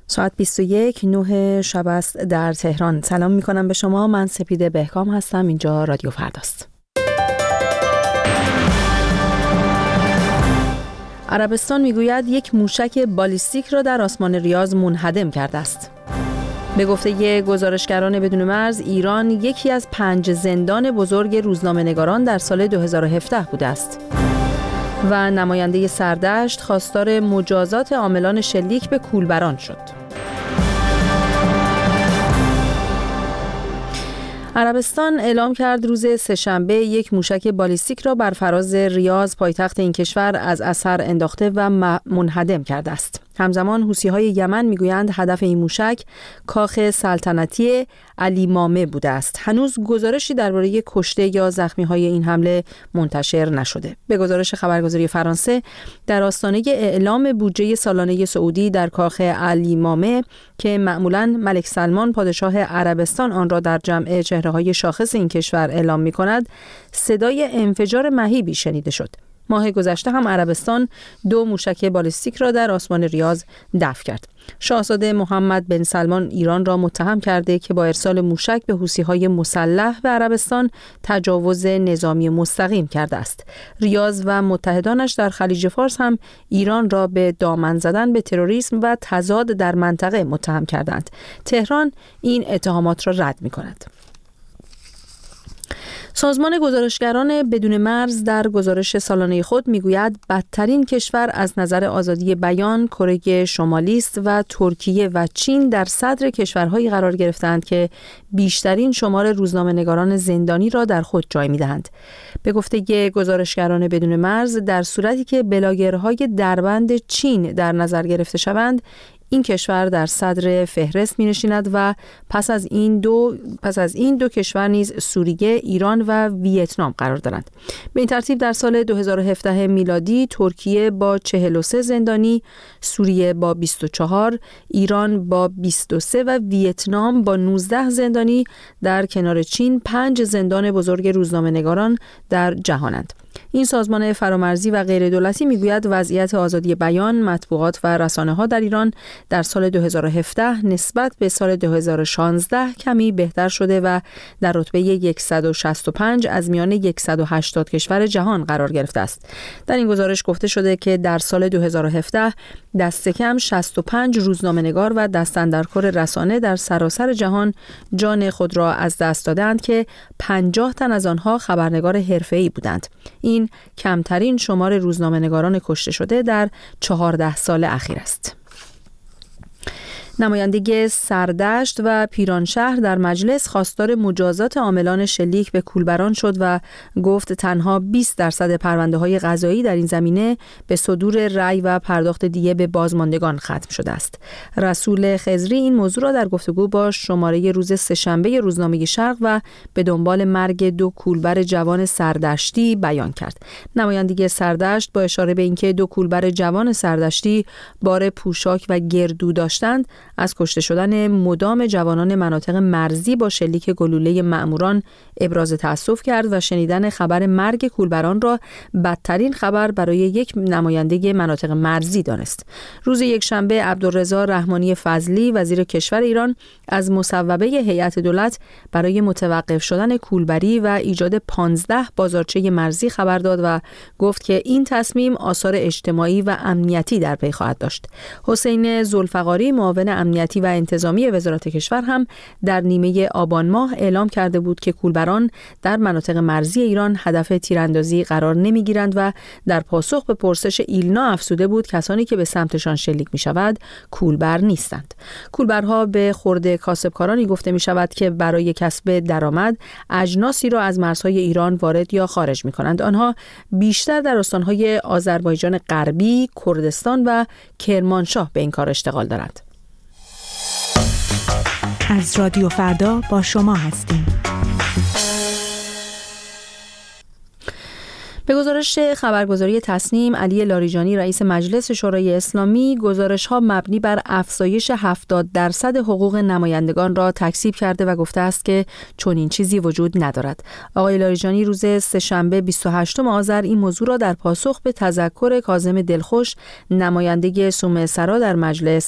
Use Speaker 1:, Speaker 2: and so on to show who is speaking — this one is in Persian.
Speaker 1: ساعت 21:09 شب است در تهران. سلام میکنم به شما. من سپیده بهکام هستم. اینجا رادیو فرداست. عربستان میگوید یک موشک بالیستیک را در آسمان ریاض منهدم کرده است. به گفته گزارشگران بدون مرز، ایران یکی از 5 زندان بزرگ روزنامه‌نگاران در سال 2017 بوده است. و نماینده سردشت خواستار مجازات عاملان شلیک به کولبران شد. عربستان اعلام کرد روز سه‌شنبه یک موشک بالیستیک را بر فراز ریاض پایتخت این کشور از اثر انداخته و منهدم کرده است. همزمان حوثی‌های یمن میگویند هدف این موشک کاخ سلطنتی علی مامه بوده است. هنوز گزارشی درباره کشته یا زخمی‌های این حمله منتشر نشده. به گزارش خبرگزاری فرانسه، در آستانه اعلام بودجه سالانه سعودی در کاخ علی مامه که معمولاً ملک سلمان پادشاه عربستان آن را در جمع چهره‌های شاخص این کشور اعلام می‌کند، صدای انفجار مهیبی شنیده شد. ماه گذشته هم عربستان 2 موشک بالیستیک را در آسمان ریاض دفع کرد. شاهزاده محمد بن سلمان ایران را متهم کرده که با ارسال موشک به حوثی‌های مسلح به عربستان تجاوز نظامی مستقیم کرده است. ریاض و متحدانش در خلیج فارس هم ایران را به دامن زدن به تروریسم و تضاد در منطقه متهم کردند. تهران این اتهامات را رد می‌کند. سازمان گزارشگران بدون مرز در گزارش سالانه خود میگوید بدترین کشور از نظر آزادی بیان کره شمالی است و ترکیه و چین در صدر کشورهایی قرار گرفتند که بیشترین شمار روزنامه‌نگاران زندانی را در خود جای می‌دهند. به گفته گزارشگران بدون مرز، در صورتی که بلاگرهای دربند چین در نظر گرفته شوند، این کشور در صدر فهرست می‌نشیند و پس از این دو کشور نیز سوریه، ایران و ویتنام قرار دارند. به این ترتیب در سال 2017 میلادی ترکیه با 43 زندانی، سوریه با 24، ایران با 23 و ویتنام با 19 زندانی در کنار چین 5 زندان بزرگ روزنامه‌نگاران در جهانند. این سازمان فرامرزی و غیر دولتی میگوید وضعیت آزادی بیان، مطبوعات و رسانه‌ها در ایران در سال 2017 نسبت به سال 2016 کمی بهتر شده و در رتبه 165 از میان 180 کشور جهان قرار گرفته است. در این گزارش گفته شده که در سال 2017 دست کم 65 روزنامه‌نگار و دستاندرکار رسانه در سراسر جهان جان خود را از دست دادند که 50 تن از آنها خبرنگار حرفه‌ای بودند. این کمترین شمار روزنامه‌نگاران کشته شده در 14 سال اخیر است. نماینده سردشت و پیرانشهر در مجلس خواستار مجازات عاملان شلیک به کولبران شد و گفت تنها 20% پرونده‌های قضایی در این زمینه به صدور رأی و پرداخت دیه به بازماندگان ختم شده است. رسول خضری این موضوع را در گفتگو با شماره روز سه‌شنبه روزنامه شرق و به دنبال مرگ 2 کولبر جوان سردشتی بیان کرد. نماینده سردشت با اشاره به اینکه 2 کولبر جوان سردشتی بار پوشاک و گردو داشتند، از کشته شدن مدام جوانان مناطق مرزی با شلیک گلوله مأموران ابراز تأسف کرد و شنیدن خبر مرگ کولبران را بدترین خبر برای یک نماینده مناطق مرزی دانست. روز یکشنبه عبدالرضا رحمانی فضلی وزیر کشور ایران از مصوبه هیئت دولت برای متوقف شدن کولبری و ایجاد 15 بازارچه مرزی خبر داد و گفت که این تصمیم آثار اجتماعی و امنیتی در پی خواهد داشت. حسین ذوالفقاری معاون امنیتی و انتظامی وزارت کشور هم در نیمه آبان ماه اعلام کرده بود که کولبران در مناطق مرزی ایران هدف تیراندازی قرار نمیگیرند و در پاسخ به پرسش ایلنا افزوده بود کسانی که به سمتشان شلیک می شود کولبر نیستند. کولبرها به خرده کاسبکارانی گفته می شود که برای کسب درآمد اجناسی را از مرزهای ایران وارد یا خارج می کنند. آنها بیشتر در استانهای آذربایجان غربی، کردستان و کرمانشاه به این کار اشتغال دارند.
Speaker 2: از رادیو فردا با شما هستیم.
Speaker 1: به گزارش خبرگزاری تصنیم، علی لاریجانی رئیس مجلس شورای اسلامی گزارش‌ها مبنی بر افزایش 70% حقوق نمایندگان را تکذیب کرده و گفته است که چنین چیزی وجود ندارد. آقای لاریجانی روز سه‌شنبه 28 آذر این موضوع را در پاسخ به تذکر کاظم دلخوش نماینده صومعه سرا در مجلس